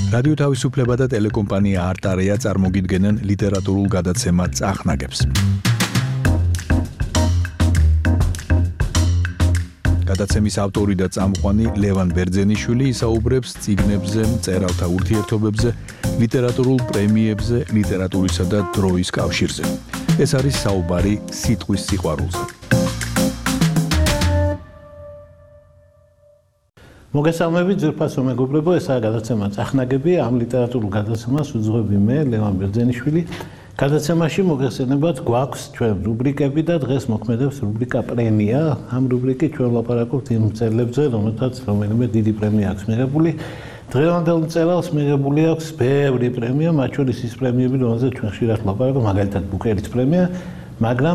რადიო თავისუფლება და ტელეკომპანია არტარეა წარმოგიდგენენ ლიტერატურულ გადაცემა წახნაგებს. გადაცემის ავტორი და წამყვანი ლევან ბერძენიშვილი ისაუბრებს წიგნებზე, მწერალთა ურთიერთობებზე, ლიტერატურულ პრემიებზე, ლიტერატურისა და დროის კავშირზე. ეს არის საუბარი სიტყვის სიყვარულზე. მოგესალმებით, ძვირფასო მეგობრებო, ესაა გადაცემა წახნაგები, ამ ლიტერატურულ გადაცემას უძღვები მე, ლევან ბერძენიშვილი. გადაცემაში მოგესალმებათ, გვაქვს ჩვენ რუბრიკები და დღეს მოქმედებს რუბრიკა პრემია. ამ რუბრიკით ჩვენ ვლაპარაკობთ იმ მწერლებზე, რომელთაც რომელიმე დიდი პრემია აქვს მიღებული. დღევანდელ მწერალს მიღებული აქვს ბევრი პრემია, მათ შორის ის პრემიები, რომელზეც ჩვენ ხშირად ვლაპარაკობთ, მაგალითად ბუკერის პრემია. მაგრამ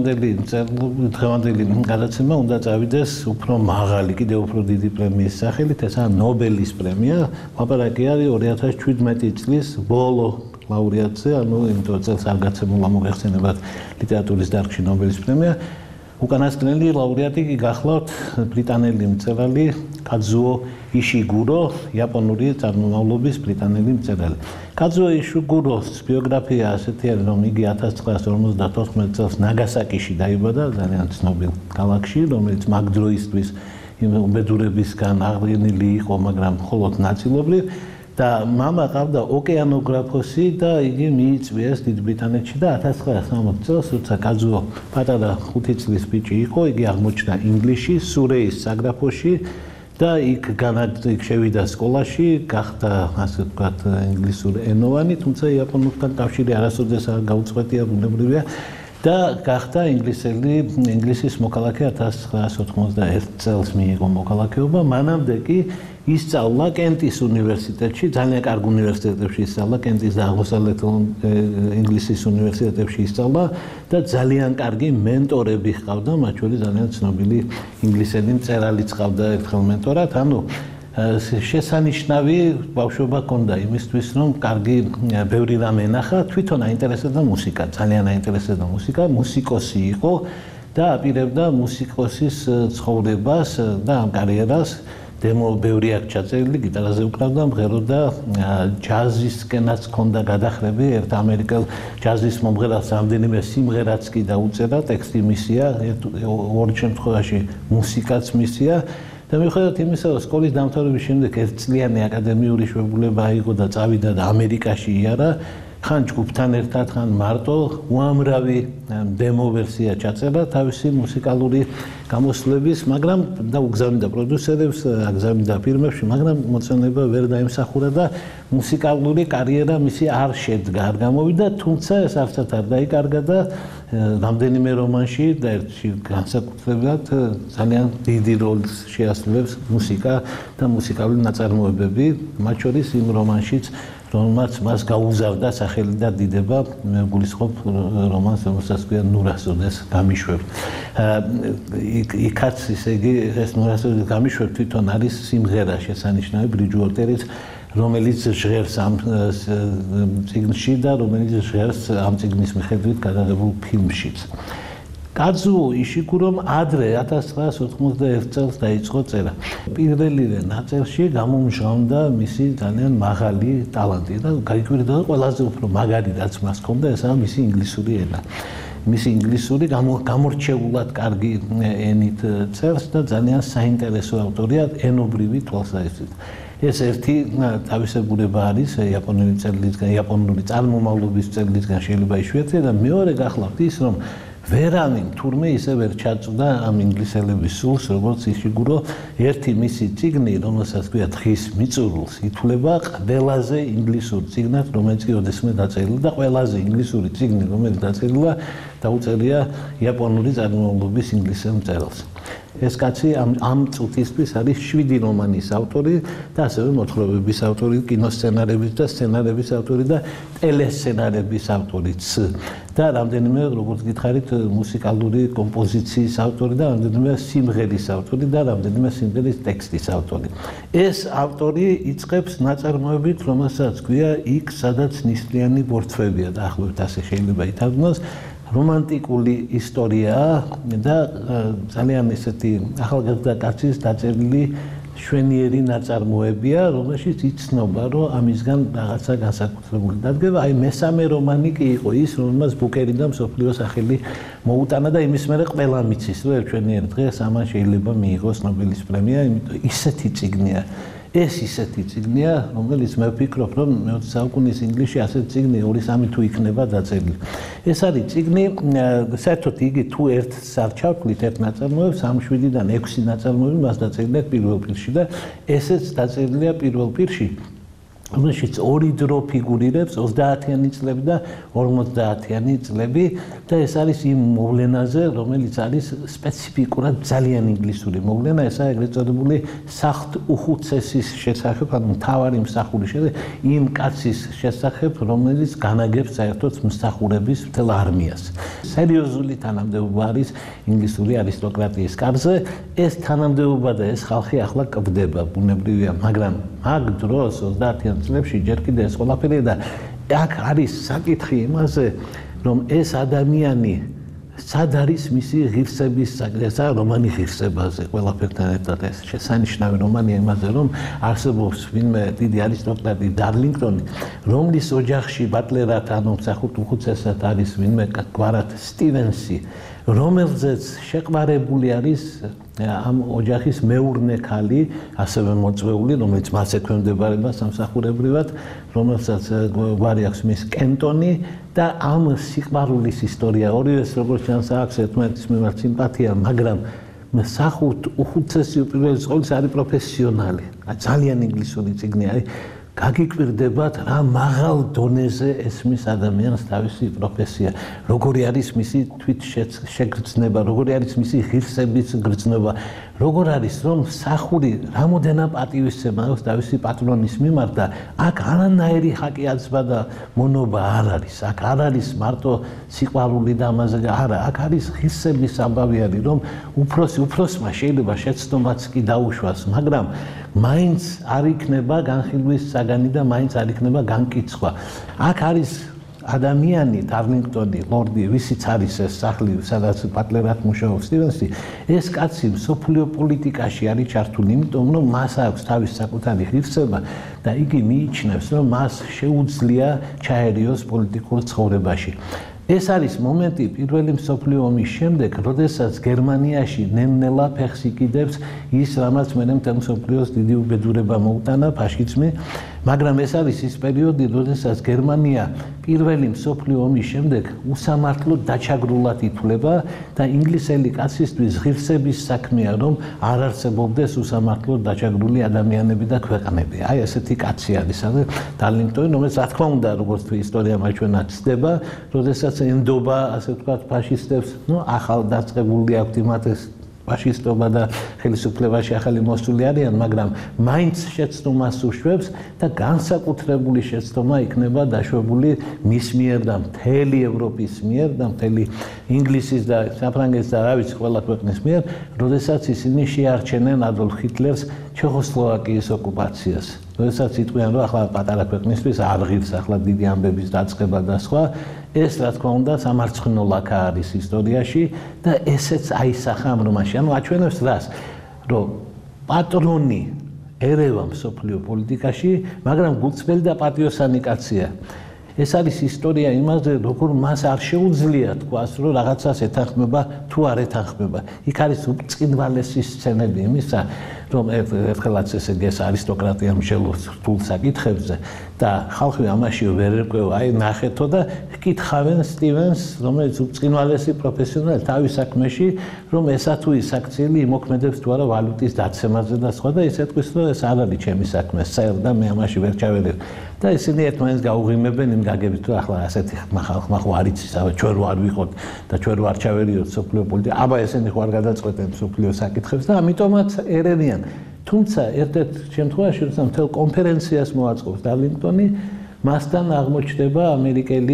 დღევანდელი გადაცემა უნდა წავიდეს უფრო მაღალი, კიდევ უფრო დიდი პრემიის სახელით, ესაა ნობელის პრემია. ლაპარაკი არის 2017 წლის ბოლო ლაურეატზე, ანუ იმიტომ წელს არ გაცემულა მოგეხსენებათ ლიტერატურის დარგში ნობელის პრემია. უკანასკნელი ლაურეატი გახლავთ ბრიტანელი მწერალი კაძუო იშიგურო, იაპონური წარმომავლობის ბრიტანელი მწერალი. კაძუო იშიგუროს ბიოგრაფია ასეთი არის, რომ იგი 1954 წელს ნაგასაკიში დაიბადა, ძალიან ცნობილ ქალაქში, რომელიც მაგ დროისთვის უბედურებისგან აღდგენილი იყო, მაგრამ მხოლოდ ნაწილობრივ. და მამა ყავდა ოკეანოგრაფოსი და იგი მიიწვიეს დიდ ბრიტანეთში და 1960 წელს, როცა კაძუო პატარა 5 წლის ბიჭი იყო, იგი აღმოჩნდა ინგლისში, სურეის საგრაფოში და იქ შევიდა სკოლაში, გახდა ასე ვთქვათ ინგლისურ ენოვანი, თუმცა იაპონურთან კავშირი არასოდეს არ გაუწყვეტია, ბუნებრივია და გახდა ინგლისის მოქალაქე 1991 წელს მიიღო მოქალაქეობა, მანამდე კი ისწავლა კენტის უნივერსიტეტში, ძალიან კარგ უნივერსიტეტებში ისწავლა, კენტის და აღმოსავლეთ ინგლისის უნივერსიტეტებში ისწავლა და ძალიან კარგი მენტორები ჰყავდა, მათ შორის ძალიან ცნობილი ინგლისელი მწერალიც ჰყავდა ერთხელ მენტორად, ანუ შესანიშნავი ბავშვობა ჰქონდა იმისთვის, რომ კარგი ბევრი რამ ენახა, თვითონ აინტერესებდა მუსიკა, ძალიან აინტერესებდა მუსიკა, მუსიკოსი იყო და აპირებდა მუსიკოსის ცხოვრებას და ამ კარიერას. დემო ბევრი აქვს ჩაწერილი, გიტარაზე უკრავდა, მღეროდა ჯაზისკენაც ჰქონდა გადახრები, ერთ ამერიკელ ჯაზის მომღერალს რამდენიმე სიმღერაც კი დაუწერა, ტექსტი მისია, ორი შემთხვევაში მუსიკაც მისია. და მიუხედავად იმისა, რომ სკოლის დამთავრების შემდეგ ერთწლიანი აკადემიური შვებულება აიღო და წავიდა და ამერიკაში იარა, ხან ჯგუფთან ერთად, ხან მარტო უამრავი დემო ვერსია ჩაწერა თავისი მუსიკალური გამოსვლების, მაგრამ და უგზავნიდა პროდიუსერებს, აგზავნიდა ფირმებში, მაგრამ მოწონება ვერ დაიმსახურა და მუსიკალური კარიერა მისი არ შედგა, არ გამოვიდა, თუმცა ეს არცად არ დაიკარგა და რამდენიმე რომანში და ერთში განსაკუთრებულად ძალიან დიდი როლს შეასრულებს მუსიკა და მუსიკალური ნაწარმოებები, მათ შორის იმ რომანშიც, რომელმაც მას გაუზავდა სახელი და დიდება, მე გულისხმობ რომანს, რომელსაც ქვია ნურასოდეს გამიშვებ. იქაც ისე იგი ეს ნურასოდეს გამიშვებ თვითონ არის სიმღერა შესანიშნავი ბრიჯუოტერის, რომელიც ჟღერს ამ წიგნში და რომელიც ჟღერს ამ წიგნის მიხედვით გადაღებულ ფილმშიც. კაძუო იშიგურომ ადრე 1991 წელს დაიწყო წერა. პირველივე ნაწერში გამომჟღავნდა მისი ძალიან მაღალი ტალანტი და გაიკვირდა და ყველაზე უფრო მაგარი რაც მას ჰქონდა, ესაა მისი ინგლისური ენა. მისი ინგლისური გამორჩეულად კარგი ენით წერს და ძალიან საინტერესო ავტორია ენობრივი თვალსაზრისით. ეს ერთი თავისებურება არის იაპონური წარმომავლობის მწერლისგან შეიძლება იშვიათია და მეორე გახლავთ ის, რომ ვერავინ თურმე ისე ვერ ჩაწვდა ამ ინგლისელების სულს, როგორც იშიგურო. ერთი მისი წიგნი, რომელსაც ქვია თხის მიწურულს, ითვლება ყველაზე ინგლისურ წიგნად, რომელიც კი ოდესმე დაწერილი და ყველაზე ინგლისური წიგნი, რომელიც დაწერილა, დაუწერია იაპონური წარმომავლობის ინგლისელ მწერალს. ეს კაცი ამ წუთისთვის არის 7 რომანის ავტორი და ასევე მოთხრობების ავტორი, კინოსცენარების და სცენარების ავტორი და ტელესცენარების ავტორიც. და რამდენიმე, როგორც გითხარით, მუსიკალური კომპოზიციის ავტორი და რამდენიმე სიმღერის ავტორი და რამდენიმე სიმღერის ტექსტის ავტორი. ეს ავტორი იწყებს ნაწარმოებით, რომელსაც ქვია იქ, სადაც ნისლიანი ბორცვებია და ახლობთ ასე შეიძლება ითარგმნოს. რომანტიკული ისტორიაა და ძალიან ესეთი ახალგაზრდა კაცის დაწერილი შვენიერი ნაწარმოებია, რომელშიც იცნობა, რომ ამისგან რაღაცა განსაკუთრებული დადგება. აი მესამე რომანი კი იყო ის, რომელმაც ბუკერი და მსოფლიო სახელი მოუტანა და იმის მერე ყველა მიცის, რომ ერთვენიერ დღეს ამან შეიძლება მიიღოს ნობელის პრემია, იმიტომ ისეთი წიგნია. ეს ისეთი წიგნია, რომელიც მე ვფიქრობ, რომ მე-20 საუკუნის ინგლისში ასეთი წიგნი 2-3 თუ იქნება დაწერილი. ეს არის წიგნი, საერთოდ იგი თუ ერთს არ ჩავთვლით ერთ ნაწარმოებს, 3-7-დან 6 ნაწარმოები მას დაწერილია პირველ პირში და ესეც დაწერილია პირველ პირში. რომელშიც ორი დრო ფიგურირებს 30-იანი წლები და 50-იანი წლები და ეს არის იმ მოვლენაზე, რომელიც არის სპეციფიკურად ძალიან ინგლისური მოვლენა, ესაა ეგრეთ წოდებული საღვთუხუცესის შესახებ, ანუ მთავარი მსახურის შესახებ, იმ კაცის შესახებ, რომელიც განაგებს საერთოდ მსახურების მთელ არმიას. სერიოზული თანამდებობა არის ინგლისური არისტოკრატიის კარზე, ეს თანამდებობა და ეს ხალხი ახლა კვდება, ბუნებრივია, მაგრამ მაგ დროს 30-იან წლებში ჯერ კიდევ ეს ყველაფერია და აქ არის საკითხი იმაზე, რომ ეს ადამიანი სად არის მისი ღირსების საგრესა რომანი ღირსებაზე ყველაფერთან ერთად ეს შესანიშნავი რომანია იმაზე, რომ არსებობს ვინმე დიდი არისტოკრატი დარლინგტონი, რომლის ოჯახში ბატლერად ანუ საღვთუხუცესად არის ვინმე გვარად სტივენსი, რომელზეც შეყვარებული არის ამ ოჯახის მეურნე ქალი, ასევე მოწვეული, რომელიც მას ექვემდებარება სამსახურებრივად, რომელსაც გვარი აქვს მის კენტონი და ამ სიყვარულის ისტორია. ორივეს როგორც ჩანს აქვს ერთმანეთის მიმართ სიმპათია, მაგრამ საღვთუხუცესი უპირველეს ყოვლისა არის პროფესიონალი. ძალიან ინგლისური წიგნი არის. გაგიკვირდებათ რა მაღალ დონეზე ესმის ადამიანს თავისი პროფესია, როგორი არის მისი თვითშეგრძნება, როგორი არის მისი ღირსების გრძნობა, როგორ არის რომ მსახური რამოდენა პატივისცემა აქვს თავისი პატრონის მიმართ და აქ არანაირი ხაკი-აცბა და მონობა არ არის, აქ არ არის მარტო სიყვარული და ამაზე არა, აქ არის ღირსების ამბავი არის, რომ უფროსმა შეიძლება შეცდომაც კი დაუშვას, მაგრამ მაინც არ იქნება განხილვის საგანი და მაინც არ იქნება განკიცხვა. აქ არის ადამიანი, დარლინგტონი, ლორდი, ვისიც არის ეს სახლი, სადაც ბატლერად მუშაობს სტივენსი, ეს კაცი მსოფლიო პოლიტიკაში არის ჩართული, იმიტომ რომ მას აქვს თავის საკუთარი ღირსება და იგი მიიჩნევს, რომ მას შეუძლია ჩაერიოს პოლიტიკურ ცხოვრებაში. ეს არის მომენტი პირველი მსოფლიო ომის შემდეგ, როდესაც გერმანიაში ნელ-ნელა ფეხს იკიდებს ის, რამაც მერე მთელ მსოფლიოს დიდი უბედურება მოუტანა ფაშიზმი, მაგრამ ეს არის ის პერიოდი, როდესაც გერმანია პირველი მსოფლიო ომის შემდეგ უსამართლოდ დაჩაგრულად ითვლება და ინგლისელი კაცისთვის ღირსების საქმეა, რომ არ არსებობდეს უსამართლოდ დაჩაგრული ადამიანები და ქვეყნები. აი ესეთი კაცი არის დარლინგტონი, რომელიც რა თქმა უნდა, როგორც ისტორია მაჩვენა ცდება, როდესაც ენდობა, ასე ვთქვათ, ფაშისტებს, ახალ დაწყებული აქვთ იმათ ეს ფაშისტობა და ხელისუფლებაში ახალი მოსული არიან, მაგრამ მაინც შეცდომას უშვებს და განსაკუთრებული შეცდომა იქნება დაშვებული მის მიერ და მთელი ევროპის მიერ და მთელი ინგლისის და საფრანგეთის და რა ვიცი ყველა ქვეყნის მიერ, როდესაც ისინი შეარჩენენ ადოლფ ჰიტლერს ჩეხოსლოვაკიის ოკუპაციას. როდესაც იტყვიან, რომ ახლა პატარა ქვეყნისთვის არ ღირს ახლა დიდი ამბების დაწყება და სხვა, ეს რა თქმა უნდა სამარცხნო ლაქა არის ისტორიაში და ესეც აისახა ამ რომანში. ანუ აჩვენებს რას, რომ პატრონი ერევა მსოფლიო პოლიტიკაში, მაგრამ გულწრფელი და პატიოსანი კაცია. ეს არის ისტორია იმაზე, როგორ მას არ შეუძლია თქვას, რომ რაღაცას ეთანხმება თუ არ ეთანხმება. იქ არის უბრწყინვალესი სცენები იმისა, რომ ერთხელაც ესე ეს არისტოკრატია მსჯელობს რთულ საკითხებზე და ხალხი ამაში ვერ ერკვევა, აი ნახეთო და ჰკითხავენ სტივენს, რომელიც უბრწყინვალესი პროფესიონალი თავის საქმეში, რომ ესა თუ ის აქციელი იმოქმედებს თუ არა ვალუტის დაცემაზე და სხვა და ის ეთქვის, რომ ეს არ არის ჩემი საქმე, საერთოდ და მე ამაში ვერ ჩავერევ. და ისინი ერთმანეთს გაუღიმებენ იმ გაგებით, რომ ახლა ასეთი ხალხმა ხო არ იცის, ჩვენ რო არ ვიყოთ და ჩვენ რო არ ჩავერიოთ სოფლიო პოლიტიკა, აბა ესენი ხო არ გადაწყვეტენ სოფლიო საკითხებს და ამიტომაც ერევიან. თუმცა ერთ-ერთ შემთხვევაში, როცა მთელ კონფერენციას მოაწყობს დარლინგტონი, მასთან აღმოჩნდება ამერიკელი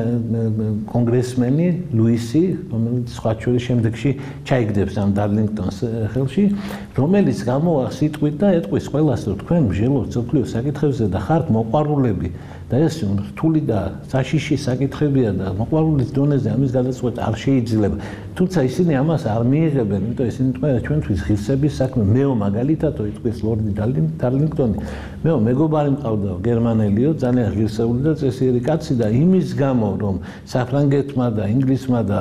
კონგრესმენი ლუისი, რომელიც სხვა შორის შემდეგში ჩაიგდებს ამ დარლინგტონს ხელში, რომელიც გამოვა სიტყვით და ეტყვის ყველას, რომ თქვენ მსჯელობთ სოფლიო საკითხებზე და ხართ მოყვარულები და ეს რთული და საშიში საკითხებია და მოყვარულის დონეზე ამის გადაწყვეტა არ შეიძლება. თუმცა ისინი ამას არ მიიღებენ, იმიტომ ისინი თქვენ ჩვენთვის ღირსების საქმე. მეო მაგალითადო იტყვის ლორდი დარლინგტონი. მეო მეგობარი მყავდა გერმანელიო, ძალიან ღირსეული და წესიერი კაცი და იმის გამო რომ საფრანგეთმა და ინგლისმა და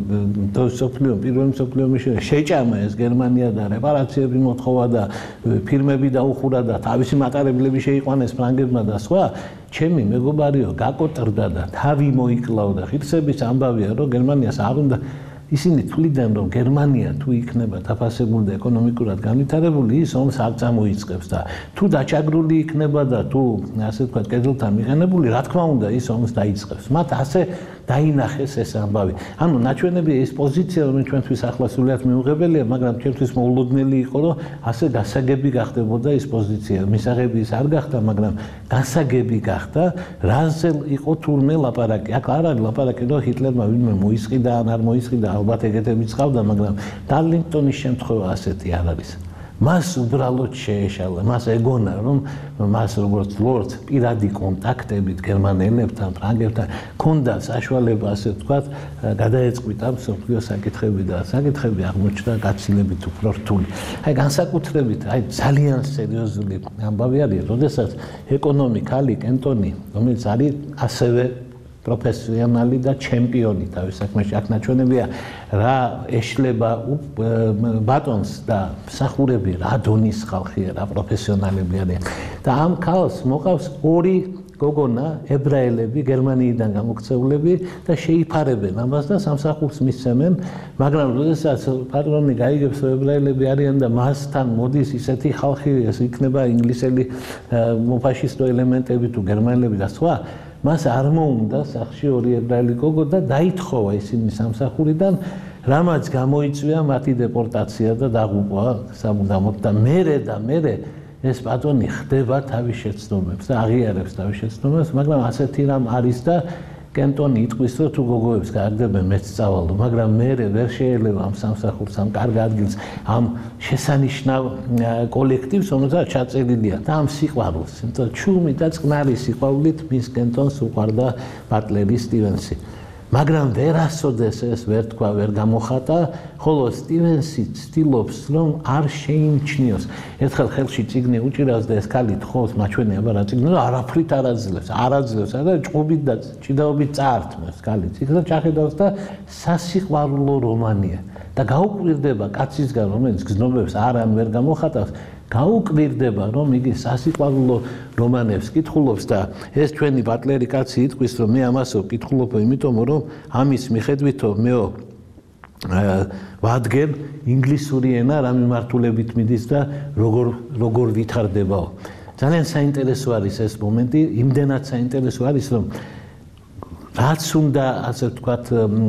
პირველი მსოფლიო ომის შემდეგ შეჭამა ეს გერმანია და რეპარაციები მოთხოვა და ფირმები დაუხურა და თავისი მატარებლები შეიყვანეს ფრანგებმა და სხვა ჩემი მეგობარიო გაკოტრდა და თავი მოიკლავდა ღირსების ამბავია რომ გერმანიას არ უნდა ისინი თვლიდნენ რომ გერმანია თუ იქნება დაფასებული და ეკონომიკურად განვითარებული ის ომს არ წამოიწყებს და თუ დაჭაგრული იქნება და თუ ასე ვთქვათ კედელთან მიყენებული რა თქმა უნდა ის ომს დაიწყებს მათ ასე დაინახეს ეს ამბავი ანუ ნაჩვენები ეს პოზიცია რომელიც ჩვენთვის ახლა სულიად მიუღებელია მაგრამ ჩვენთვის მოულოდნელი იყო რომ ასე გასაგები გახდებოდა ეს პოზიცია მისაღები ის არ გახდა მაგრამ გასაგები გახდა რაზე იყო თურმე ლაპარაკი აქ არ არის ლაპარაკი რომ ჰიტლერმა ვინმე მოისყიდა ან არ მოისყიდა ალბათ ეგეთებიც ყავდა მაგრამ დარლინგტონის შემთხვევა ასეთი არ არის მას უბრალოდ შეეშალა მას ეგონა რომ მას როგორც ლორდს პირადი კონტაქტებით გერმანელებთან ფრანგებთან ქონდა საშუალება ასე ვთქვათ გადაეწყვიტა მსოფლიო საკითხები და საკითხები აღმოჩნდა გაცილებით უფრო რთული აი განსაკუთრებით აი ძალიან სერიოზული ამბავი არის როდესაც ეკონომიკალი კენტონი რომელიც არის ასევე პროფესიონალი და ჩემპიონი თავის საქმეში აქ ნაჩვენებია რა ეშლება ბატონს და მსახურები რა დონის ხალხია რა პროფესიონალები არიან და ამ ქალს მოყავს ორი გოგონა ებრაელები გერმანიიდან გამოქცეულები და შეიფარებენ ამას და სამსახურს მისცემენ მაგრამ როდესაც პატრონი გაიგებს რომ ებრაელები არიან და მასთან მოდის ისეთი ხალხი ეს იქნება ინგლისელი მოფაშისტო ელემენტები თუ გერმანელები და სხვა მას არ მოუნდა სახში ორი ებრაელი გოგო და დაითხოვა ისინი სამსახურიდან რამაც გამოიწვია მათი დეპორტაცია და დაღუპვა სამუდამოდ და მერე ეს პატრონი ხდება თავის შეცდომებს და აღიარებს თავის შეცდომებს მაგრამ ასეთი რამ არის და კენტონი იტყვის რომ თუ გოგოებს გააგდებენ მეც წავალო მაგრამ მე ვერ შეიძლება ამ სამსახურს ამ კარგ ადგილს ამ შესანიშნავ კოლექტივს რომელსაც ჩაწერილია და ამ სიყვარულს იმიტომ ჩუმი და წყნარი სიყვარულით მის კენტონს უყვარდა ბატლერი სტივენსი მაგრამ ვერასოდეს ეს ვერ თქვა ვერ გამოხატა ხოლო სტივენსი ცდილობს რომ არ შეიმჩნიოს ერთხელ ხელში წიგნი უჭირავს და ეს ქალი თხოვს მაჩვენე აბა რა წიგნი და არაფრით არ აძლევს არა ჭუბით და ჭიდაობით წაართმევს ქალი წიგნს და ჩახედავს და სასიყვარულო რომანია და გაუკვირდება კაცისგან რომელიც გზნობებს არ ვერ გამოხატავს გაუკვირდება რომ იგი სასიყვარულო რომანებს კითხულობს და ეს ჩვენი ბატლერი კაცი იტყვის რომ მე ამასო კითხულობ იმიტომ რომ ამის მიხედვითო მეო ვადგენ ინგლისური ენა რა მიმართულებით მიდის და როგორ ვითარდებაო ძალიან საინტერესო არის ეს მომენტი იმდენად საინტერესო არის რომ რაც უნდა ასე ვთქვათ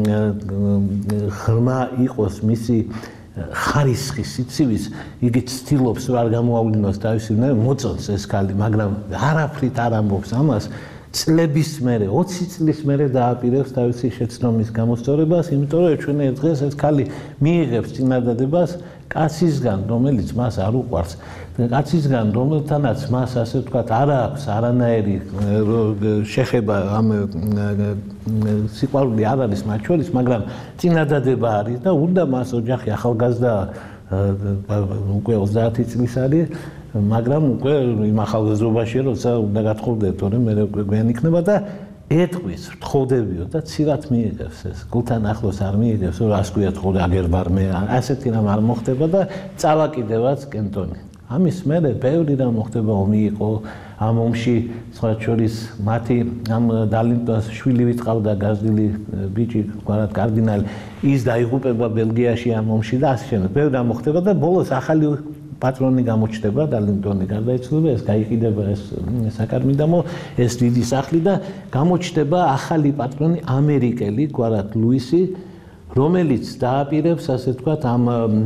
ღრმა იყოს მისი ხარისხი სიცივის იგი ცდილობს რომ არ გამოავლინოს თავისი მოწონს ეს ქალი მაგრამ არაფრით არ ამბობს ამას წლების მერე 20 წლის მერე დააპირებს თავისი შეცდომის გამოსწორებას იმიტომ რომ ჩვენ ერთ დღეს ეს ქალი მიიღებს წინადადებას კაცისგან რომელიც მას არ უყვარს კაცისგან რომელთანაც მას ასე ვთქვათ არ აქვს არანაირი შეხება ამ სიყვარული არ არის მათ შორის მაგრამ წინადადება არის და უნდა მას ოჯახი ახალგაზრდა უკვე 30 წლის არის მაგრამ უკვე იმ ახალგაზრდობაში როცა უნდა გათხოვდეთ თორემ მე გვიან იქნება და ეტყვის თხოვდებიო და ცირად მიიღებს ეს გულთან ახლოს არ მიიღებს რომ რას ქვია თხოვდა აგერ ვარ მე ასეთი რამ არ მოხდება და წავაკიდებაც კენტონი ამის მერე ბევრი რამ მოხდება ომი იყო ამ ომში სხვა შორის მათი ამ დარლინგტონს შვილი ვიტყავდა გაზრდილი ბიჭი გვარად კარდინალი ის დაიღუპება ბელგიაში ამ ომში და ასე შემდეგ ბევრი რამ მოხდება და ბოლოს ახალი პატრონი გამოჩნდება დარლინგტონი გარდაიცვალება ეს გაიყიდება ეს საკარმიდამო ეს დიდი სახლი და გამოჩნდება ახალი პატრონი ამერიკელი გვარად ლუისი რომელიც დააპირებს ასე ვთქვათ ამ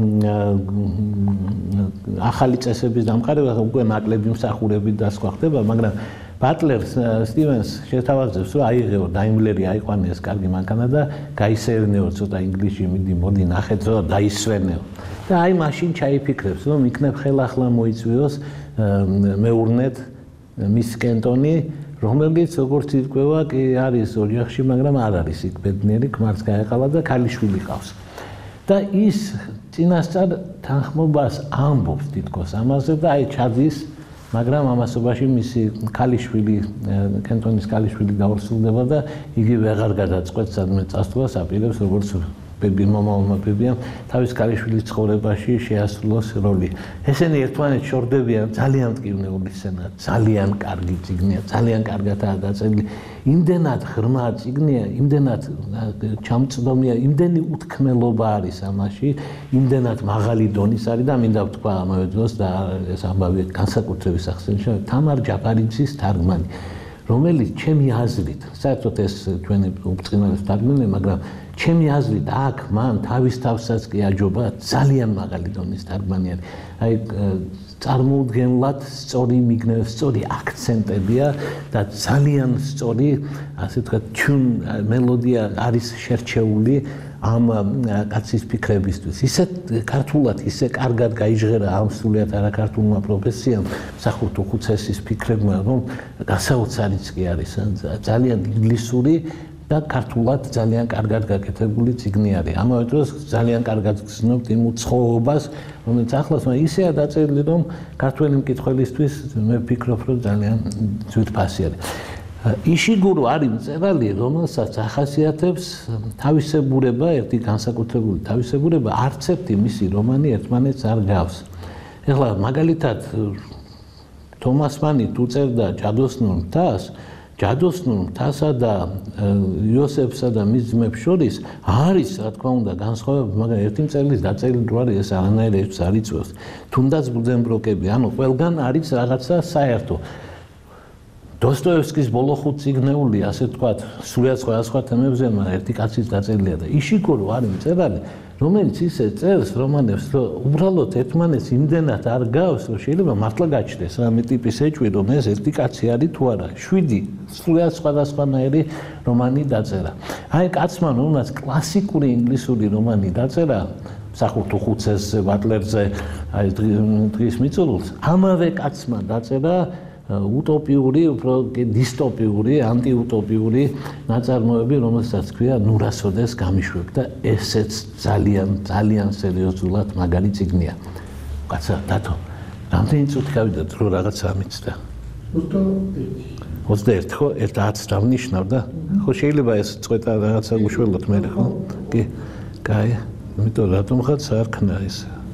ახალი წესების დამყარებას უკვე ნაკლები მსახურებით და სხვა ხდება მაგრამ ბატლერს სტივენს შეთავაზებს რომ აიღეო დაიმლერი აიყვანეს კარგი მანქანა და გაისეირნეო ცოტა ინგლისში მოდი ნახეთ რომ დაისვენეო და აი მაშინ ჩაიფიქრებს რომ იქნებ ხელახლა მოიწვიოს მეურნედ მის კენტონი რომელიც როგორც ირკვევა, კი არის ოჯახში, მაგრამ არ არის იქ ბედნიერი, ქმარს გაეყალა და ქალიშვილი ყავს. და ის წინასწარ თანხმობას ამბობს თითქოს ამაზე და აი ჩადის, მაგრამ ამასობაში მისი ქალიშვილი, კენტონის ქალიშვილი დაორსულდება და იგი ვეღარ გადაწყვეტს სადმე წასვლას, აპირებს როგორც მომავალმა ბებიამ თავის ქალიშვილის ცხოვრებაში შეასრულოს როლი. ესენი ერთმანეთს შორდებიან, ძალიან მტკივნეული სცენა, ძალიან კარგი წიგნია, ძალიან კარგადაა დაწერილი. იმდენად ღრმა წიგნია, იმდენად ჩამწდომია, იმდენი უთქმელობა არის ამაში, იმდენად მაღალი დონის არის და მინდა ვთქვა ამავე დროს და ეს ამბავი განსაკუთრების ახსენებია თამარ ჯაფარიძის თარგმანი. რომელიც ჩემი აზრით, საერთოდ ეს ჩვენი უბრწყინვალე თარგმანია, მაგრამ ჩემი აზრით აქ მან თავის თავსაც კი აჯობა ძალიან მაღალი დონის თარგმანი არის. აი წარმოუდგენლად სწორი მიგნები, სწორი აქცენტებია და ძალიან სწორი, ასე ვთქვათ, ჩუნ მელოდია არის შერჩეული ამ კაცის ფიქრებისთვის. ისე ქართულად, ისე კარგად გაიჟღერა ამ სრულიად არაქართულმა პროფესიამ, მსახურთო ხუცესის ფიქრებმა, რომ გასაოცარიც კი არის, ძალიან ინგლისური და ქართულად ძალიან კარგად გაკეთებული წიგნი არის. ამავე დროს ძალიან კარგად გრძნობთ იმ უცხოობას, რომელიც ახლაც ისეა დაწერილი, რომ ქართველი მკითხველისთვის მე ვფიქრობ, რომ ძალიან ძვირფასი არის. იშიგურო არის მწერალი, რომელსაც ახასიათებს თავისებურება, ერთი განსაკუთრებული თავისებურება, არც ერთი მისი რომანი ერთმანეთს არ გავს. ეხლა მაგალითად თომას მანი თუ წერდა ჯადოსნურ მთას, ჯადოსნურ მთასა და იოსებსა და მის ძმებს შორის არის, რა თქმა უნდა, განსხვავება, მაგრამ ერთი მწერლის დაწერილი რო არის, ეს არანაირად არ იწვევს. თუნდაც ბუდენბროკები, ანუ ყველგან არის რაღაცა საერთო. დოსტოევსკის ბოლო 5 წიგნეული, ასე ვთქვათ, სრულიად სხვადასხვა თემებზე, მაგრამ ერთი კაცის დაწერილია და იშიგურო არის მწერალი, რომელიც ისე წერს რომანებს, რომ უბრალოდ ერთმანეთს იმდენად არ გავს, რომ შეიძლება მართლა გაჩნდეს რამე ტიპის ეჭვი, რომ ეს ერთი კაცი არის თუ არა. 7 სრულიად სხვადასხვანაირი რომანი დაწერა. აი კაცმა, რომელსაც კლასიკური ინგლისური რომანი დაწერა, მსახურთო ხუცესზე, ბატლერზე, აი დღის მიწურულს, ამავე კაცმა დაწერა утопიური, უფრო დისტოპიური, ანტიუტოპიური ნაწარმოები, რომელსაც ქვია ნურასოდეს გამიშვებ და ესეც ძალიან სერიოზულად მაგარი წიგნია. კაცა, დათო, რამდენი წუთი გავიდა, რომ რაღაცა მიცდა? 21, ხო? 10-ს დავნიშნავ და ხო შეიძლება ეს წვეტა რაღაცა უშველოთ მე, ხო? კი. კაი, იმიტომ რატომღაც არ ქნა ეს.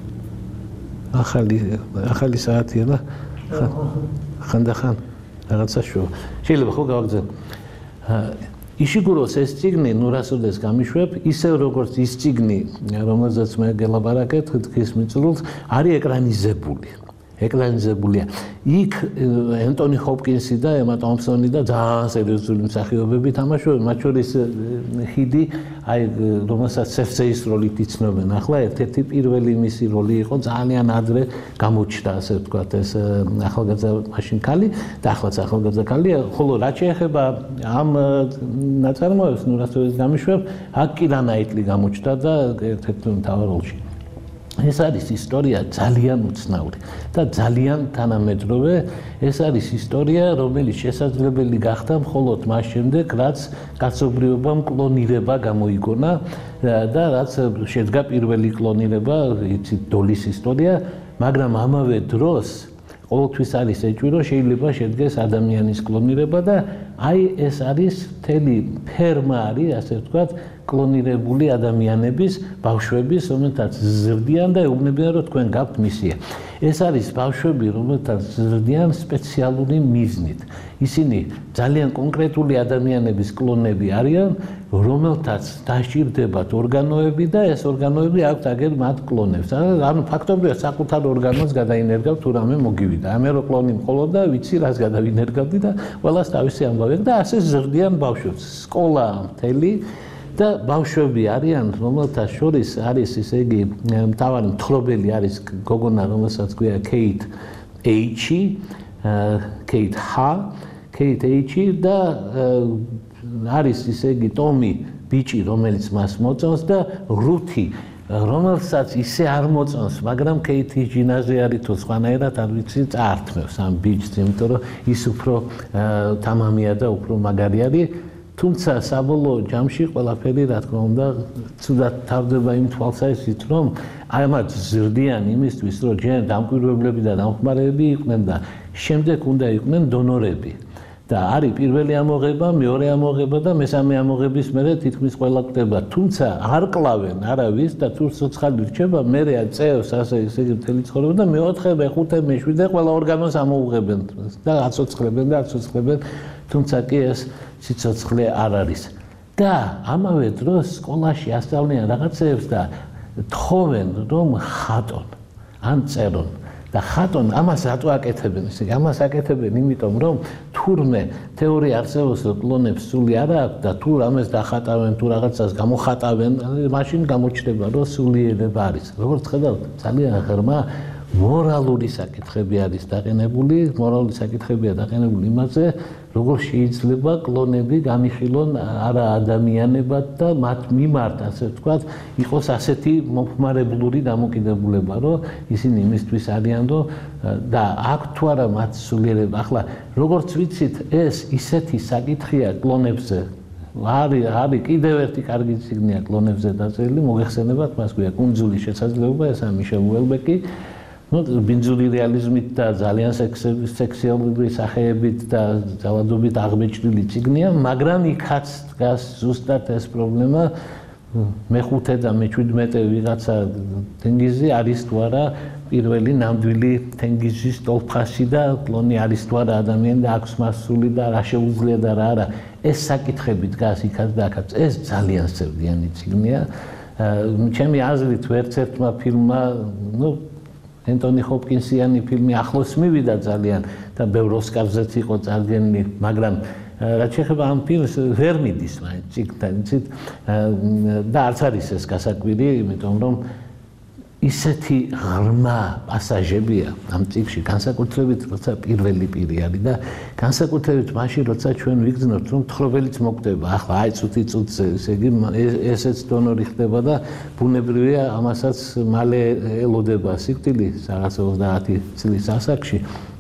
ახალი საათია და ხანდახან რაღაცა შო. შეიძლება ხო გავაგზავნო. იშიგუროს ეს წიგნი ნურასოდეს გამიშვებ, ისე როგორც ის წიგნი, რომელზეც მე გელაპარაკეთ, დღის მიწურულს, არის ეკრანიზებული. ეკრანიზებულია. იქ ენტონი ჰოპკინსი და ემა ტომპსონი და ძალიან სერიოზული მსახიობები თამაშობენ, მათ შორის ხიდი, აი რომელსაც სერსეის როლით იცნობენ. ახლა ერთ-ერთი პირველი მისი როლი იყო, ძალიან ადრე გამოჩნდა, ასე ვთქვათ, ეს ახალგაზრდა მაშინ ქალი და ახლაც ახალგაზრდა ქალია, ხოლო რაც შეეხება ამ ნაწარმოებს ნურასოდეს გამიშვებ, აქ კირა ნაიტლი გამოჩნდა და ერთ-ერთი მთავარ როლში. ეს არის ისტორია ძალიან უცნაური და ძალიან თანამედროვე. ეს არის ისტორია, რომელიც შესაძლებელი გახდა მხოლოდ მას შემდეგ, რაც კაცობრიობამ კლონირება გამოიგონა და რაც შედგა პირველი კლონირება, იცით, დოლის ისტორია, მაგრამ ამავე დროს ყოველთვის არის ეჭვი, რომ შეიძლება შედგეს ადამიანის კლონირება და აი ეს არის მთელი ფერმა არის, ასე ვთქვათ, კლონირებული ადამიანების, ბავშვების, რომელთაც ზრდიან და ეუბნებიან, რომ თქვენ გაქვთ მისია. ეს არის ბავშვები, რომელთაც ზრდიან სპეციალური მიზნით. ისინი ძალიან კონკრეტული ადამიანების კლონები არიან, რომელთაც დასჭირდებათ ორგანოები და ეს ორგანოები აქვთ აგერ მათ კლონებს. ანუ ფაქტობრივად საკუთარ ორგანოს გადაინერგავთ თუ რამე მოგივიდა. ამე რო კლონი მყოლოდა, ვიცი რას გადავინერგავდი და ყველას თავისი ამბავი და ასე ზრდიან ბავშვებს. სკოლა მთელი და ბავშვები არიან, რომელთა შორის არის, ისე იგი, მთავარი მთხრობელი არის გოგონა, რომელსაც ქვია Kate H და არის, ისე იგი, ტომი ბიჭი, რომელიც მას მოწონს და რუთი, რომელსაც ისე არ მოწონს, მაგრამ კეითის ჯინაზე არის თუ სხვანაირად არ ვიცი წაართმევს ამ ბიჭს, იმიტომ რომ ის უფრო თამამია და უფრო მაგარი არის. თუმცა საბოლოო ჯამში ყველაფერი რა თქმა უნდა ცუდად თავდება იმ თვალსაზრისით, რომ აი მათ ზრდიან იმისთვის, რომ ჯერ დამკვირვებლები და დამხმარეები იყვნენ და შემდეგ უნდა იყვნენ დონორები. და არის პირველი ამოღება, მეორე ამოღება და მესამე ამოღების მერე თითქმის ყველა კვდება. თუმცა არ კლავენ არავის და თუ ცოცხალი რჩება, მერე წევს ასე ისე მთელი ცხოვრება და მეოთხე, მეხუთე, მეშვიდე ყველა ორგანოს ამოუღებენ და აცოცხლებენ და აცოცხლებენ, თუმცა კი ეს სიცოცხლე არ არის. და ამავე დროს სკოლაში ასწავლიან რაღაცეებს და თხოვენ რომ ხატონ ან წერონ. და ხატონ ამას რატო აკეთებენ ისე? ამას აკეთებენ იმიტომ რომ თურმე თეორია არსებობს რომ კლონებს სული არ აქვს და თუ რამეს დახატავენ თუ რაღაცას გამოხატავენ, მაშინ გამოჩნდება რომ სულიერება არის. როგორც ხედავთ, ძალიან ღრმა მორალური საკითხები არის დაყენებული, მორალური საკითხებია დაყენებული იმაზე, როგორ შეიძლება კლონები გამიხილონ არა ადამიანებად და მათ მიმართ, ასე ვთქვათ, იყოს ასეთი მომხმარებლური დამოკიდებულება, რომ ისინი იმისთვის არიან, რომ და აქვს თუ არა მათ სულიერება. ახლა როგორც ვიცით, ეს ისეთი საკითხია კლონებზე. არის კიდევ ერთი კარგი ციგნია კლონებზე დაწერილი, მოგეხსენებათ, მას ქვია კუნძულის შესაძლებლობა, ესაა მიშელ უელბეკი. ბინძური რეალიზმით და ძალიან სექსუალური სახეებით და ძალადობით აღბეჭდილი ციგნია, მაგრამ იქაც დგას ზუსტად ეს პრობლემა. მეხუთე და მე-17 ვიღაცა თენგიზი არის თუ არა პირველი ნამდვილი თენგიზის ტოლფასი და კლონი არის თუ არა ადამიანი და აქვს მასული და რა შეუძლია და რა არა. ეს საკითხები დგას იქაც და აქაც. ეს ძალიან სევდიანი ციგნია. ჩემი აზრით ვერც ერთმა ფილმმა, ენტონი ჰოპკინსიანი ფილმი ახლოს მივიდა ძალიან და ბევრ ოსკარზეც იყო წარდგენილი, მაგრამ რაც შეეხება ამ ფილმს ვერ მიდის მაინც ციგნთან, იცით? და არც არის ეს გასაკვირი, იმიტომ რომ ისეთი ღრმა პასაჟებია ამ ციგში, განსაკუთრებით როცა პირველი პირი არის და განსაკუთრებით მაშინ როცა ჩვენ ვიგრძნობთ რომ თხრობელიც მოკვდება, ახლა აი წუთი-წუთზე, ესე იგი ესეც დონორი ხდება და ბუნებრივია ამასაც მალე ელოდება სიკვდილი რაღაც 30 წლის ასაკში.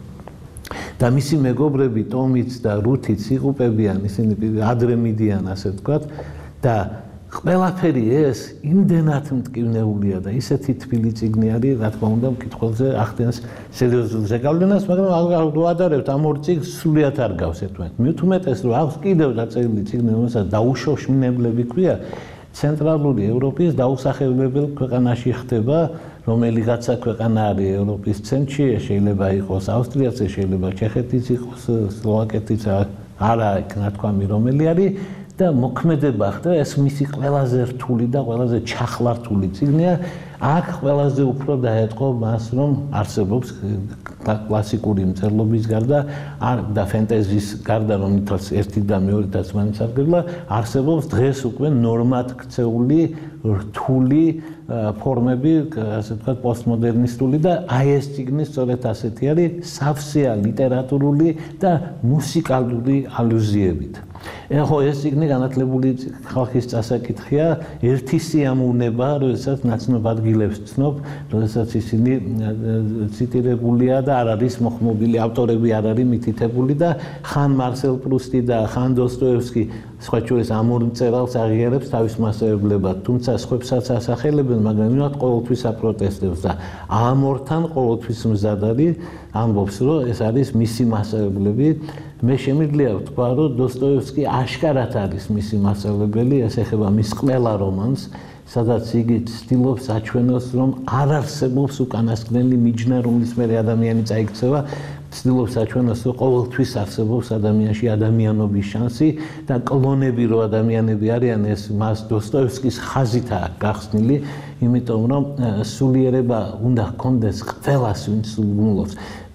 და მისი მეგობრები ტომიც და რუთიც იღუპებიან, ისინი ადრე მიდიან, ასე ვთქვათ და ყველაფერი ეს იმდენად მტკივნეულია და ისეთი თბილი ციგნი არის, რა თქმა უნდა, მკითხველზე ახდენს სერიოზულ ზეგავლენას, მაგრამ რო ადარებთ ამ ორ ციგნს სრულიად არ გავს ერთმანეთს. მით უმეტეს რომ აქვს კიდევ დაწერილი ციგნი, რომელსაც დაუშოშმინებლები ქვია, ცენტრალური ევროპის დაუსახელებელ ქვეყანაში ხდება, რომელიღაცა ქვეყანა არის ევროპის ცენტრში, შეიძლება იყოს ავსტრიაც, შეიძლება ჩეხეთიც იყოს, სლოვაკეთიც, არა ნათქვამი რომელი არის. და მოქმედება ხდება, ეს მისი ყველაზე რთული და ყველაზე ჩახლართული ციგნია. აქ ყველაზე უფრო დაეთყო მას, რომ არსებობს კლასიკური მწერლობის გარდა და ფენტეზის გარდა, რომელთაც ერთი და მეორედაც მაინც აღგებლა, არსებობს დღეს უკვე ნორმად ქცეული რთული ფორმები, ასე ვთქვათ, პოსტმოდერნისტული და აი ეს ციგნი სწორედ ასეთი არის, სავსეა ლიტერატურული და მუსიკალური ალუზიებით. ეხო ეს ციგნი განათლებული ხალხის წასაკითხია, ერთი სიამოვნება, როდესაც ნაცნობ ადგილებს ცნობ, როდესაც ისინი ციტირებულია და არ არის მოხმობილი, ავტორები არ არის მითითებული და ხან მარსელ პრუსტი და ხან დოსტოევსკი სხვა შორის ამ ორ მწერალს აღიარებს თავის მასწავლებლებად, თუმცა სხვებსაც ასახელებენ, მაგრამ იმათ ყოველთვის აპროტესტებს და ამ ორთან ყოველთვის მზად არის, ამბობს, რომ ეს არის მისი მასწავლებლები. მე შემიძლია ვთქვა, რომ დოსტოევსკი აშკარად არის მისი მასწავლებელი, ეს ეხება მის ყველა რომანს, სადაც იგი ცდილობს აჩვენოს, რომ არ არსებობს უკანასკნელი მიჯნა, რომლის მერე ადამიანი წაიქცევა, ცდილობს აჩვენოს, რომ ყოველთვის არსებობს ადამიანში ადამიანობის შანსი და კლონები რო ადამიანები არიან, ეს მას დოსტოევსკის ხაზითაა გახსნილი, იმიტომ რომ სულიერება უნდა ჰქონდეს ყველას, ვინც სულგუნლობს.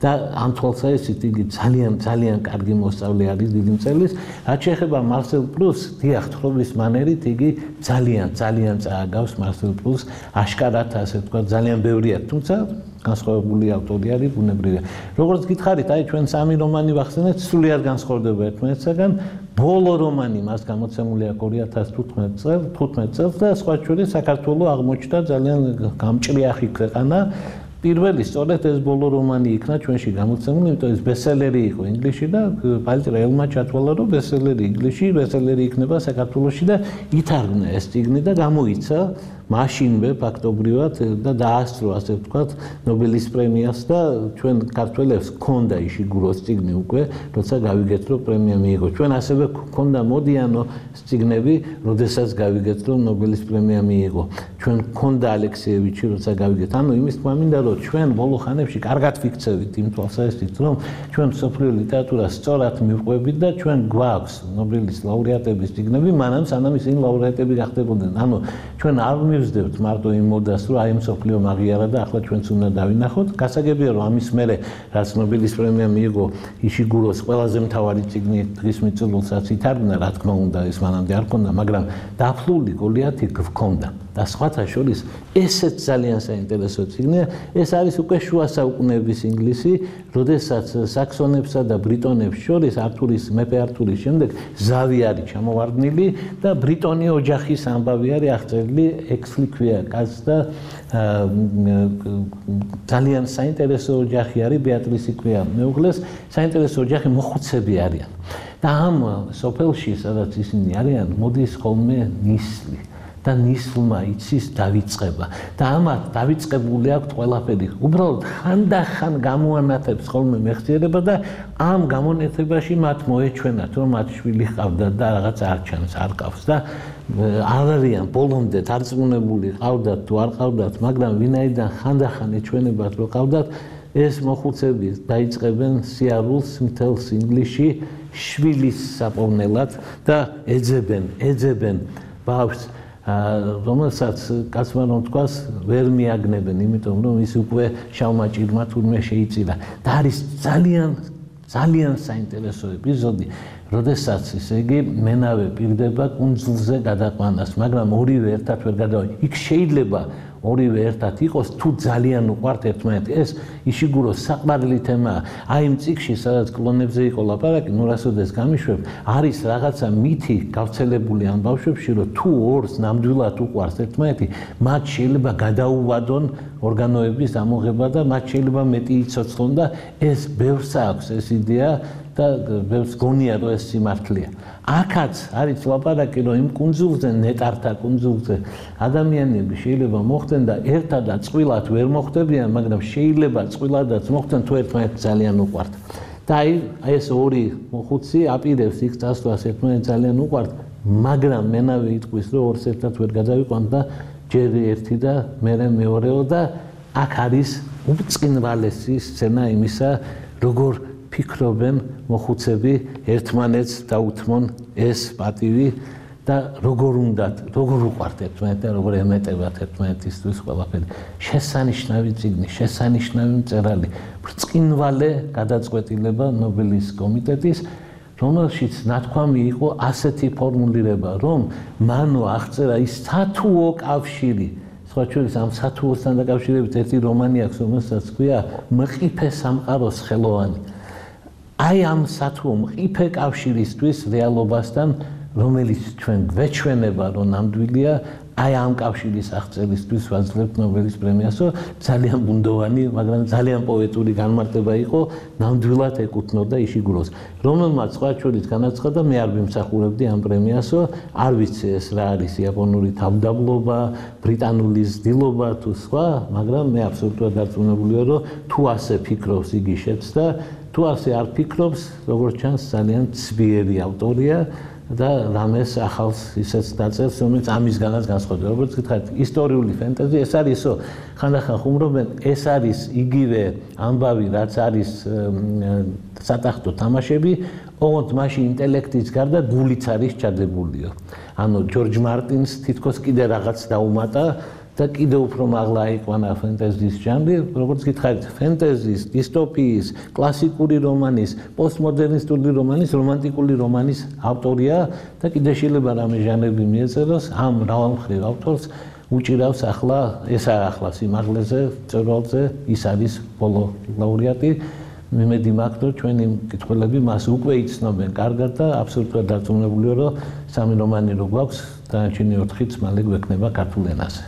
და ამ თვალსაზრისით იგი ძალიან კარგი მოსწავლე არის დიდი მწერლის. რაც შეეხება მარსელ პრუსს, დიახ, თხრობის მანერით იგი ძალიან წააგავს მარსელ პრუსს, აშკარად ასე ვთქვათ, ძალიან ბევრია, თუმცა განსხვავებული ავტორი არის, ბუნებრივია. როგორც გითხარით, აი ჩვენ სამი რომანი ვახსენეთ, სრულიად განსხვავდება ერთმანეთისგან. ბოლო რომანი მას გამოცემული აქვს 2015 წელს და სხვა შორის საქართველოს აღმოჩნდა ძალიან გამჭრიახი ქვეყანა. პირველი სწორედ ეს ბოლო რომანი იქნა ჩვენში გამოცემული, იმიტომ ეს ბესტსელერი იყო ინგლისში და პალტრელმა ჩათვალა, რომ ბესტსელერი ინგლისში, ბესტსელერი იქნება საქართველოში და ითარგმნა ეს წიგნი და გამოიცა მაშინვე ფაქტობრივად და დაასწრო, ასე ვთქვათ, ნობელის პრემიას და ჩვენ ქართველებს ჰქონდა იშიგუროს წიგნი უკვე, როცა გავიგეთ, რომ პრემია მიიღო. ჩვენ ასევე ჰქონდა მოდიანო წიგნები, როდესაც გავიგეთ, რომ ნობელის პრემია მიიღო. ჩვენ ჰქონდა ალექსიევიჩი, როცა გავიგეთ. ანუ იმის თქმა მინდა, რომ ჩვენ ბოლო ხანებში კარგად ვიქცევით იმ თვალსაზრისით, რომ ჩვენ მსოფლიო ლიტერატურას სწორად მივყვებით და ჩვენ გვაქვს ნობელის ლაურეატების წიგნები, მანამ სანამ ისინი ლაურეატები გახდებოდნენ. ანუ ჩვენ არ ვზდებთ მარტო იმ მოდას, რომ აი მსოფლიო მაგიარა და ახლა ჩვენც უნდა დავინახოთ. გასაგებია, რომ ამის მერე რაც ნობელის პრემია მიიღო იშიგუროს ყველაზე მთავარი წიგნი დღის მიწურულსაც ითარგმნა, რა თქმა უნდა, ეს მანამდე არ ქონდა, მაგრამ დაფლული გოლიათი გვქონდა. და სხვათა შორის ესეც ძალიან საინტერესო წიგნია. ეს არის უკვე შუა საუკუნეების ინგლისი, როდესაც საქსონებსა და ბრიტონებს შორის მეფე ართურის შემდეგ ზავი არის ჩამოვარდნილი და ბრიტონი ოჯახის ამბავი არის აღწერილი, ექსლი ქვია კაცს და ძალიან საინტერესო ოჯახი არის, ბეატრისი ქვია მეუღლეს, საინტერესო ოჯახი მოხუცები არიან. და ამ სოფელში, სადაც ისინი არიან, მოდის ხოლმე ნისლი. და ნისლმა იცის დავიწყება და ამათ დავიწყებული აქვს ყველაფერი. უბრალოდ ხანდახან გამოანათებს ხოლმე მეხსიერება და ამ გამონათებაში მათ მოეჩვენათ, რომ მათ შვილი ჰყავდათ და რაღაც არ ჩანს, არ ყავს და არ არიან ბოლომდე დარწმუნებული ყავდათ თუ არ ყავდათ, მაგრამ ვინაიდან ხანდახან ეჩვენებათ, რომ ყავდათ, ეს მოხუცები დაიწყებენ სიარულს მთელს ინგლისში შვილის საპოვნელად და ეძებენ ბავშვს, რომელსაც კაცმა რომ თქვას ვერ მიაგნებენ, იმიტომ რომ ის უკვე შავმა ჭირმა თურმე შეიწირა. და არის ძალიან საინტერესო ეპიზოდი, როდესაც ისე იგი მენავე პირდება კუნძულზე გადაყვანას, მაგრამ ორივე ერთად ვერ გადავიდა. იქ შეიძლება ორივე ერთად იყოს, თუ ძალიან უყვართ ერთმანეთი. ეს იშიგუროს საყვარელი თემაა. აი იმ წიგნში, სადაც კლონებზე იყო ლაპარაკი, ნუ რასოდეს გამიშვებ, არის რაღაცა მითი გავრცელებული ამ ბავშვებში, რომ თუ ორს ნამდვილად უყვარს ერთმანეთი, მათ შეიძლება გადაუვადონ ორგანოების ამოღება და მათ შეიძლება მეტი იცოცხლონ და ეს ბევრს აქვს ეს იდეა და ბევრს გონია, რომ ეს სიმართლეა. აქაც არის ლაპარაკი, რომ იმ კუნძულზე, ნეტართა კუნძულზე ადამიანები შეიძლება მოხდნენ და ერთადაც წყვილად ვერ მოხდებიან, მაგრამ შეიძლება წყვილადაც მოხდნენ, თუ ერთმანეთს ძალიან უყვართ. და აი ეს ორი მოხუცი აპირებს იქ წასვლას, ერთმანეთს ძალიან უყვართ, მაგრამ მენავე იტყვის, რომ ორს ერთად ვერ გადავიყვანთ და ჯერ ერთი და მერე მეორეო და აქ არის უბწყინვალესი სცენა იმისა, როგორ ფიქრობენ მოხუცები ერთმანეთს დაუთმონ ეს პატივი და როგორ უყვართ ერთმანეთს და როგორ ემეტებათ ერთმანეთისთვის ყველაფერი. შესანიშნავი წიგნი, შესანიშნავი მწერალი, ბრწყინვალე გადაწყვეტილება ნობელის კომიტეტის, რომელშიც ნათქვამი იყო ასეთი ფორმულირება, რომ მანო აღწერა ის სათუო კავშირი. სხვა შორის ამ სათუოსთან დაკავშირებით ერთი რომანი აქვს, რომელსაც ქვია მყიფე სამყაროს ხელოვანი. აი ამ სათუო მყიფე კავშირისთვის რეალობასთან, რომელიც ჩვენ გვეჩვენება, რომ ნამდვილია, აი ამ კავშირის აღწერისთვის ვაძლევთ ნობელის პრემიასო, ძალიან ბუნდოვანი, მაგრამ ძალიან პოეტური განმარტება იყო, ნამდვილად ეკუთვნოდა იშიგუროს. რომელმაც სხვა შორის განაცხადა, მე არ ვიმსახურებდი ამ პრემიასო, არ ვიცი ეს რა არის იაპონური თავდაბლობა, ბრიტანული ზრდილობა თუ სხვა, მაგრამ მე აბსოლუტურად დარწმუნებული ვარ, რომ თუ ასე ფიქრობს იგი შეცდა, თუ ასე არ ფიქრობს, როგორც ჩანს, ძალიან ცბიერი ავტორია და რამეს ახალს ისეც დაწერს, რომელიც ამისგანაც განსხვავდება. როგორც გითხარით, ისტორიული ფენტეზი, ეს არის ისო, ხანდახან ხუმრობენ, ეს არის იგივე ამბავი, რაც არის სატახტო თამაშები, ოღონდ მაშინ ინტელექტის გარდა გულიც არის ჩადებულიო. ანუ ჯორჯ მარტინს თითქოს კიდე რაღაც დაუმატა და კიდევ უფრო მაღლა აიყვანა ფენტეზის ჟანრი, როგორც გითხარით, ფენტეზის, დისტოპიის, კლასიკური რომანის, პოსტმოდერნისტული რომანის, რომანტიკული რომანის ავტორია და კიდე შეიძლება რამე ჟანრები მიეწეროს, ამ მრავალმხრივ ავტორს უჭირავს ახლა სიმაღლეზე, მწერალზე, ის არის ბოლო ლაურეატი. მიმედი მაქვს, რომ ჩვენი მკითხველები მას უკვე იცნობენ კარგად და აბსოლუტურად დარწმუნებულია, რომ 3 რომანი რო გვაქვს, დანარჩენი 4-იც მალე გვექნება ქართულ ენაზე.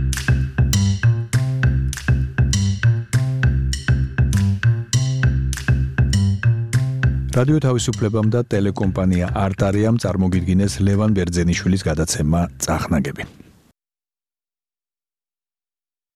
რადიო თავისუფლებამ და ტელეკომპანია არტარიამ წარმოგიდგინეს ლევან ბერძენიშვილის გადაცემა წახნაგები.